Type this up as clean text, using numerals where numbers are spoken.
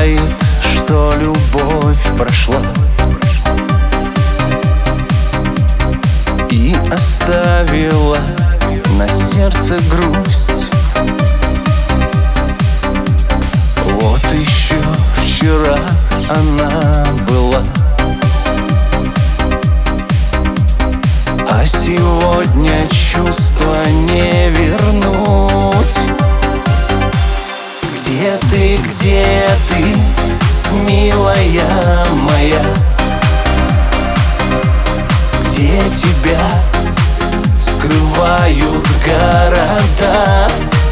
знает, что любовь прошла и оставила на сердце грусть. Вот еще вчера она была, а сегодня чувства не вернуть. Где ты, где ты?